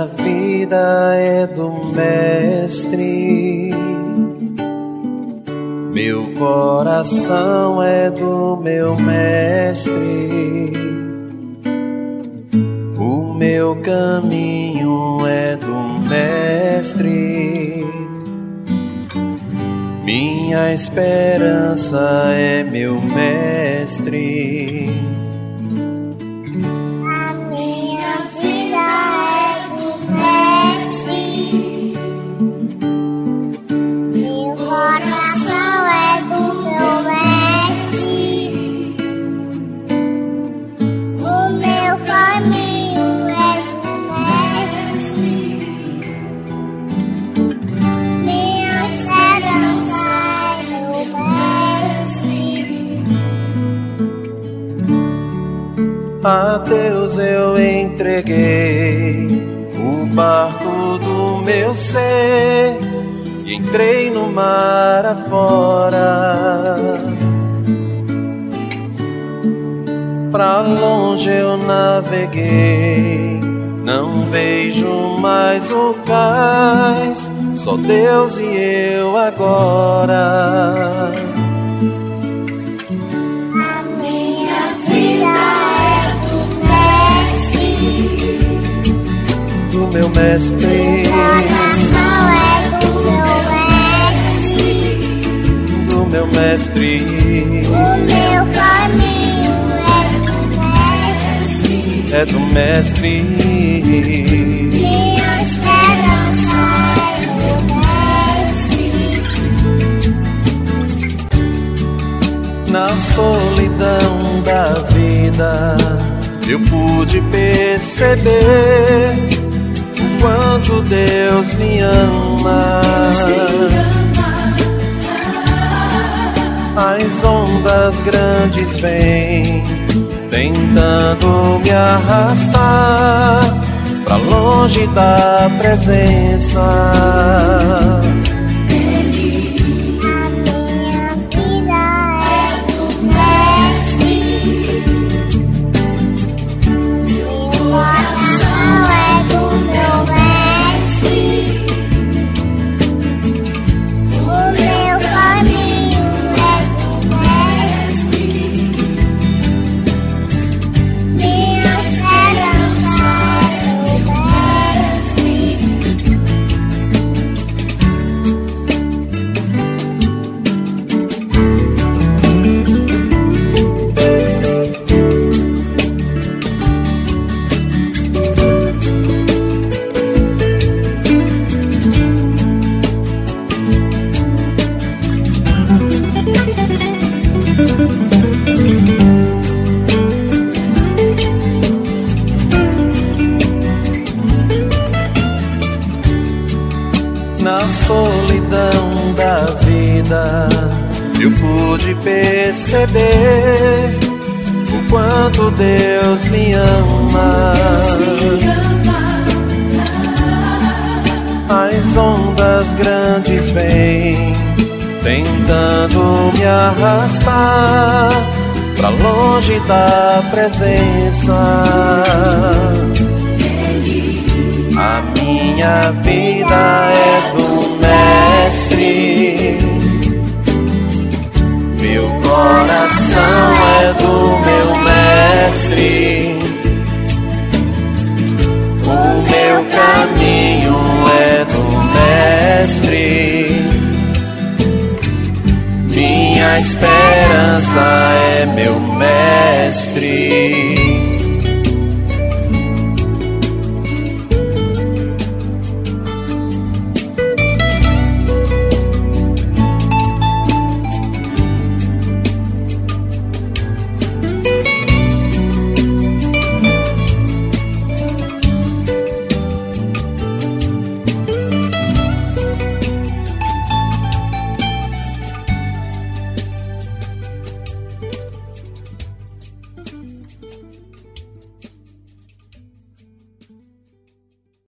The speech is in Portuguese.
minha vida é do Mestre, meu coração é do meu Mestre, o meu caminho é do Mestre, minha esperança é meu Mestre. A minha vida é do Mestre, meu coração é do meu Mestre, o meu caminho é do Mestre, minha esperança é do Mestre. A Deus eu entreguei o barco do meu ser e entrei no mar afora. Pra longe eu naveguei, não vejo mais o cais, só Deus e eu agora. A minha vida é do Mestre, Do meu Mestre, coração é do meu Mestre, do meu Mestre, o meu caminho é do Mestre. minha esperança é do Mestre. Na solidão da vida eu pude perceber o quanto Deus me ama. As ondas grandes vêm tentando me arrastar pra longe da presença. A minha vida é do Mestre, meu coração é do meu Mestre, o meu caminho é do Mestre, minha esperança é do Mestre. Na solidão da vida eu pude perceber o quanto Deus me ama. As ondas grandes vêm tentando me arrastar pra longe da presença. A minha vida é do Mestre, meu coração é do meu Mestre, o meu caminho é do Mestre, minha esperança é meu Mestre.